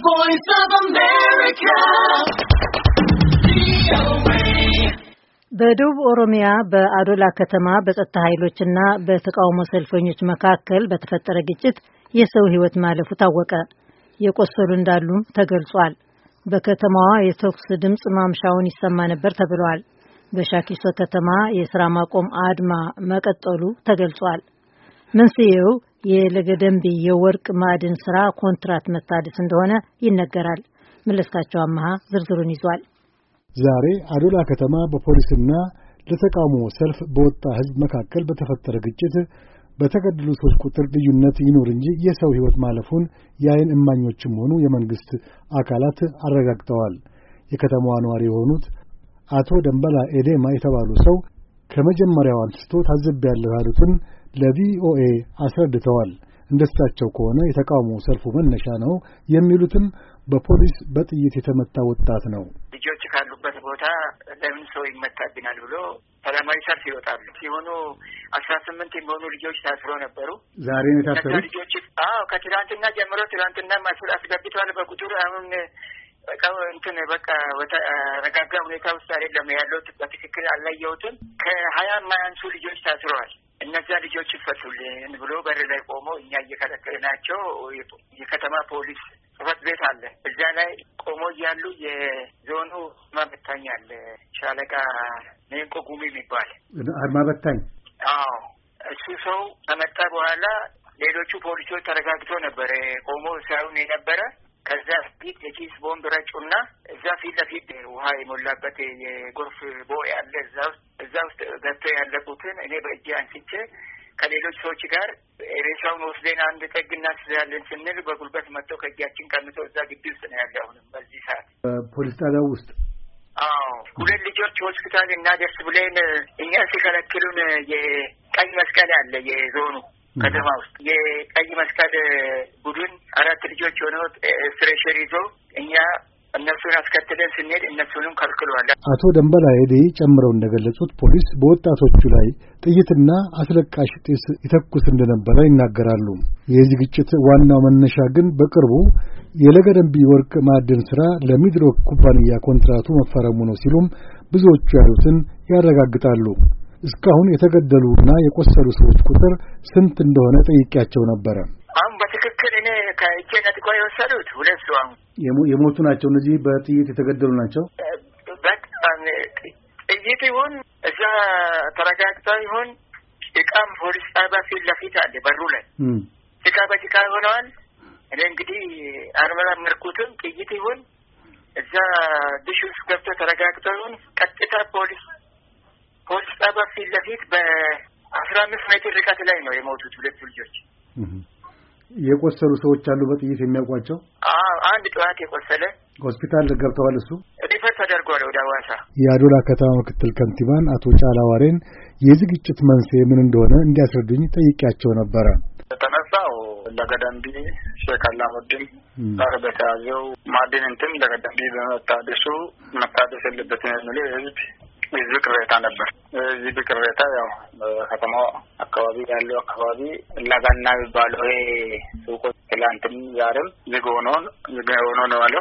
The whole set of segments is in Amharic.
voice of America. በደቡብ ኦሮሚያ በአዶላ ከተማ በጸጥታ ኃይሎችና በተቃውሞ ሰልፈኞች መካከል በተፈጠረ ግጭት የሰው ሕይወት ማለፉ ታወቀ። የቆሰሉ እንዳሉ ተገልጿል። በከተማዋ የተኩስ ድምጽ ማምሻውን ይሰማ ነበር ተብሏል። በሻኪሶ ከተማ የሥራ ማቆም አድማ መቀጠሉ ተገልጿል። መንስኤው የለገደምቢ የወርቅ ማዕድን ስራ ኮንትራት መታደስ እንደሆነ ይነገራል። መለስካቸው አማሃ ዝርዝሩን ይዟል። ዛሬ አዶላ ከተማ በፖሊስና ለተቃውሞ ሰልፍ በወጣ ሕዝብ መካከል በተፈጠረ ግጭት በተገደሉ ሰዎች ቁጥር ልዩነት ይኖር እንጂ የሰው ሕይወት ማለፉን የዓይን እማኞችም ሆኑ የመንግስት አካላት አረጋግጠዋል። የከተማዋ ነዋሪ የሆኑት አቶ ደንበላ ኤዴማ የተባሉ ሰው ከመጀመሪያው አንስቶ ታዝቤያለሁ ያሉትን ለቪኦኤ አስረድተዋል። እንደሳቸው ከሆነ የተቃውሞ ሰልፉ መነሻ ነው የሚሉትም በፖሊስ በጥይት የተመታ ወጣት ነው። ልጆች ካሉበት ቦታ ለምን ሰው ይመታብናል ብሎ ሰላማዊ ሰልፍ ይወጣሉ። ሲሆኑ 18 የሚሆኑ ልጆች ታስረው ነበሩ። ዛሬ ነው የታሰሩት ልጆች? አዎ ከትላንትና ጀምሮ ትላንትና ማስር አስገብተዋል በቁጥር አሁን በቃ ረጋጋ ሁኔታ ውስጥ አይደለም ያለው። በትክክል አላየሁትም። ከ20 የማያንሱ ልጆች ታስረዋል። እነዛ ልጆች ይፈቱልን ብሎ በር ላይ ቆሞ እኛ እየከለከልናቸው የከተማ ፖሊስ ጽሕፈት ቤት አለ። እዛ ላይ ቆሞ እያሉ የዞኑ አድማ በታኝ አለ፣ ሻለቃ ኔንቆ ጉሚ የሚባል አድማ በታኝ። አዎ እሱ ሰው ከመጣ በኋላ ሌሎቹ ፖሊሶች ተረጋግተው ነበረ ቆሞ ሳይሆን የነበረ። ከዛ ፊት የኪስ ቦምብ ረጩና እዛ ፊት ለፊት ውሃ የሞላበት የጎርፍ ቦይ አለ። እዛ ውስጥ ገብተው ያለቁትን እኔ በእጄ አንስቼ ከሌሎች ሰዎች ጋር ሬሳውን ወስደን አንድ ጠግ እናስይዛለን ስንል በጉልበት መጥተው ከእጃችን ቀምቶ እዛ ግቢ ውስጥ ነው ያለ። አሁንም በዚህ ሰዓት ፖሊስ ጣቢያው ውስጥ። አዎ 2 ልጆች ሆስፒታል እናደርስ ብለን እኛን ሲከለክሉን የቀይ መስቀል አለ የዞኑ ከተማ ውስጥ የቀይ መስቀል ቡድን 4 ልጆች ሆነው ስትሬቸር ይዞ እነሱን አስከትለን ስንሄድ እነሱንም ከልክሏል። አቶ ደንበላ ሄዴ ጨምረው እንደገለጹት ፖሊስ በወጣቶቹ ላይ ጥይትና አስለቃሽ ጢስ ይተኩስ እንደነበረ ይናገራሉ። የዚህ ግጭት ዋናው መነሻ ግን በቅርቡ የለገደምቢ ወርቅ ማዕድን ስራ ለሚድሮክ ኩባንያ ኮንትራቱ መፈረሙ ነው ሲሉም ብዙዎቹ ያሉትን ያረጋግጣሉ። እስካሁን የተገደሉና የቆሰሉ ሰዎች ቁጥር ስንት እንደሆነ ጠይቄያቸው ነበረ። አሁን በትክክል እኔ ከእጄ ነጥቆ የወሰዱት 2 ሰው አሁን የሞቱ ናቸው። እነዚህ በጥይት የተገደሉ ናቸው። ጥይት ይሁን እዛ ተረጋግጠው ይሁን እቃም ፖሊስ ጣቢያ ፊት ለፊት አለ በሩ ላይ ጭቃ በጭቃ ሆነዋል። እኔ እንግዲህ አልመረመርኩትም። ጥይት ይሁን እዛ ድሽ ውስጥ ገብቶ ተረጋግጠው ይሁን ቀጥታ ፖሊስ ጣቢያ ፊት ለፊት በ15 ሜትር ርቀት ላይ ነው የሞቱት 2 ልጆች። የቆሰሉ ሰዎች አሉ በጥይት የሚያውቋቸው? አንድ ጠዋት የቆሰለ ሆስፒታል ገብተዋል። እሱ ሪፈር ተደርጓል ወደ ሐዋሳ። የአዶላ ከተማ ምክትል ከንቲባን አቶ ጫላ ዋሬን የዚህ ግጭት መንስኤ ምን እንደሆነ እንዲያስረዱኝ ጠይቄያቸው ነበረ። የተነሳው ለገደምቢ ሼክ አላሙዲን ጋር በተያዘው ማዕድን ለገደምቢ በመታደሱ መታደስ የለበትም የሚለው የህዝብ ቅሬታ ነበር። የህዝብ ቅሬታ ያው ከተማው አካባቢ ያለው አካባቢ ለጋና የሚባለው ሱቆች ትላንትም ዛሬም ዝግ ሆኖ ነው ያለው።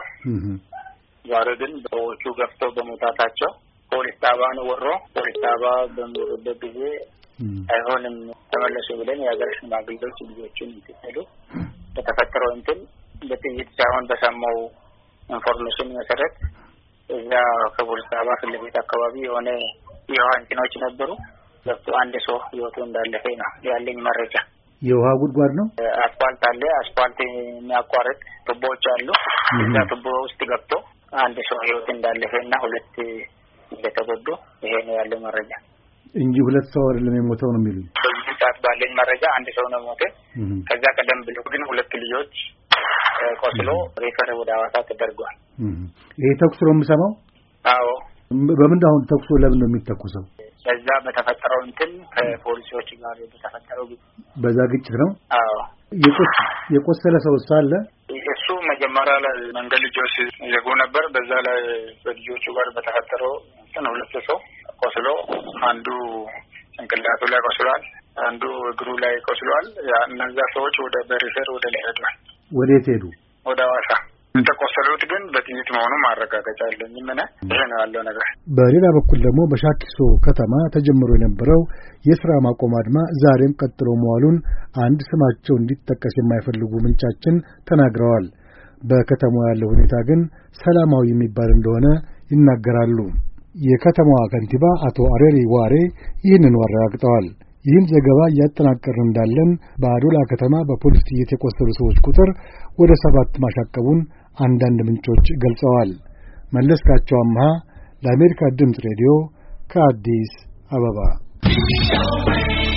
ዛሬ ግን ሰዎቹ ገፍተው በመውጣታቸው ፖሊስ ጣቢያን ወሮ ፖሊስ ጣቢያ በሚወሩበት ጊዜ አይሆንም ተመለሱ ብለን የሀገር ሽማግሌዎች ልጆቹን እንትሉ በተፈጠረው በጥይት ሳይሆን በሰማው ኢንፎርሜሽን መሰረት እዛ ከፖሊስ ጣቢያ ፊት ለፊት አካባቢ የሆነ የውሃ እንትኖች ነበሩ። ገብቶ አንድ ሰው ህይወቱ እንዳለፈ ነው ያለኝ መረጃ። የውሃ ጉድጓድ ነው። አስፋልት አለ። አስፋልት የሚያቋርጥ ቱቦዎች አሉ። እዛ ቱቦ ውስጥ ገብቶ አንድ ሰው ህይወቱ እንዳለፈና 2 እንደተጎዱ ይሄ ነው ያለው መረጃ እንጂ 2 ሰው አይደለም የሞተው ነው የሚሉኝ። በዚህ ሰዓት ባለኝ መረጃ አንድ ሰው ነው ሞተ። ከዛ ቀደም ብሎ ግን 2 ልጆች ቆስሎ ሪፈር ወደ ሐዋሳ ተደርጓል። ይሄ ተኩስ ነው የምሰማው። አዎ። በምን አሁን ተኩሱ ለምን ነው የሚተኩሰው? በዛ በተፈጠረው ከፖሊሶች ጋር በተፈጠረው በዛ ግጭት ነው። አዎ። የቆሰለ ሰው ሳለ እሱ መጀመሪያ ላይ መንገድ ልጆች ይዘጉ ነበር። በዛ ላይ በልጆቹ ጋር በተፈጠረው 2 ሰው ቆስሎ አንዱ ጭንቅላቱ ላይ ቆስሏል፣ አንዱ እግሩ ላይ ቆስሏል። እነዛ ሰዎች ወደ በሪፈር ወደ ላይ ሄዷል። ወዴት ሄዱ? ወደ ሐዋሳ። የተቆሰሉት ግን በጥይት መሆኑ ማረጋገጫ የለኝም። ይሄ ነው ያለው ነገር። በሌላ በኩል ደግሞ በሻኪሶ ከተማ ተጀምሮ የነበረው የሥራ ማቆም አድማ ዛሬም ቀጥሎ መዋሉን አንድ ስማቸው እንዲጠቀስ የማይፈልጉ ምንጫችን ተናግረዋል። በከተማው ያለው ሁኔታ ግን ሰላማዊ የሚባል እንደሆነ ይናገራሉ። የከተማዋ ከንቲባ አቶ አሬሪ ዋሬ ይህንን አረጋግጠዋል። ይህን ዘገባ እያጠናቀርን እንዳለን በአዶላ ከተማ በፖሊስ ጥይት የቆሰሉ ሰዎች ቁጥር ወደ 7 ማሻቀቡን አንዳንድ ምንጮች ገልጸዋል። መለስካቸው አምሃ ለአሜሪካ ድምፅ ሬዲዮ ከአዲስ አበባ